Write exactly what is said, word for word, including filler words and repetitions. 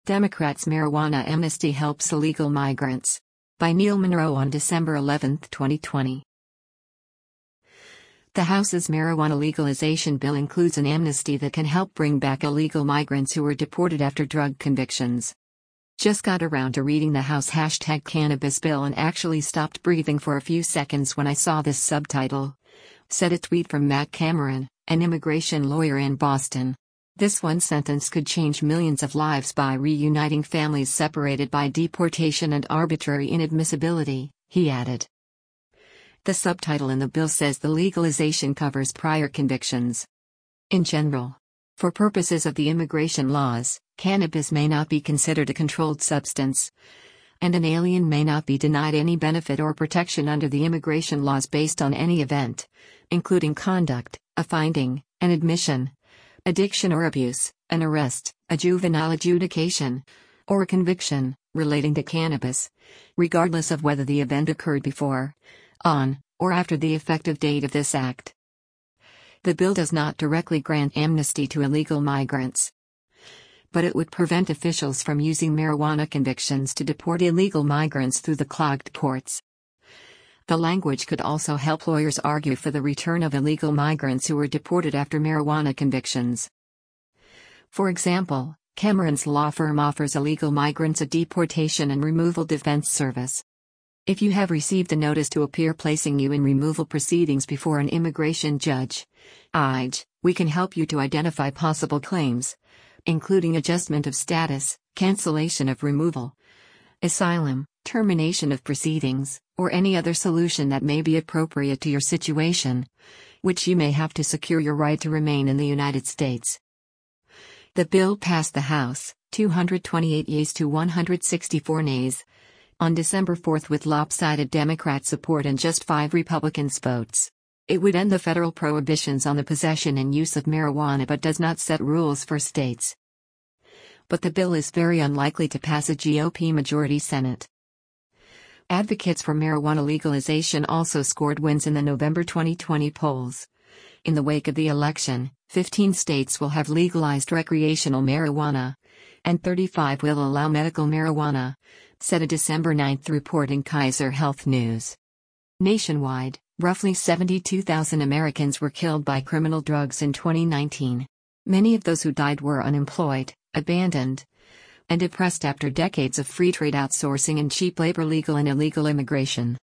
Democrats' marijuana amnesty helps illegal migrants. By Neil Monroe on December eleventh, twenty twenty. The House's marijuana legalization bill includes an amnesty that can help bring back illegal migrants who were deported after drug convictions. Just got around to reading the House hashtag cannabis bill and actually stopped breathing for a few seconds when I saw this subtitle, said a tweet from Matt Cameron, an immigration lawyer in Boston. This one sentence could change millions of lives by reuniting families separated by deportation and arbitrary inadmissibility, he added. The subtitle in the bill says the legalization covers prior convictions. In general, for purposes of the immigration laws, cannabis may not be considered a controlled substance, and an alien may not be denied any benefit or protection under the immigration laws based on any event, including conduct, a finding, an admission, addiction or abuse, an arrest, a juvenile adjudication, or a conviction, relating to cannabis, regardless of whether the event occurred before, on, or after the effective date of this act. The bill does not directly grant amnesty to illegal migrants, but it would prevent officials from using marijuana convictions to deport illegal migrants through the clogged courts. The language could also help lawyers argue for the return of illegal migrants who were deported after marijuana convictions. For example, Cameron's law firm offers illegal migrants a deportation and removal defense service. If you have received a notice to appear placing you in removal proceedings before an immigration judge, I J, we can help you to identify possible claims, including adjustment of status, cancellation of removal, asylum, termination of proceedings, or any other solution that may be appropriate to your situation, which you may have to secure your right to remain in the United States. The bill passed the House, two hundred twenty-eight yeas to one hundred sixty-four nays, on December fourth with lopsided Democrat support and just five Republicans' votes. It would end the federal prohibitions on the possession and use of marijuana but does not set rules for states. But the bill is very unlikely to pass a G O P majority Senate. Advocates for marijuana legalization also scored wins in the November twenty twenty polls. In the wake of the election, fifteen states will have legalized recreational marijuana, and thirty-five will allow medical marijuana, said a December ninth report in Kaiser Health News. Nationwide, roughly seventy-two thousand Americans were killed by criminal drugs in twenty nineteen. Many of those who died were unemployed, abandoned, and depressed after decades of free trade outsourcing and cheap labor, legal and illegal immigration.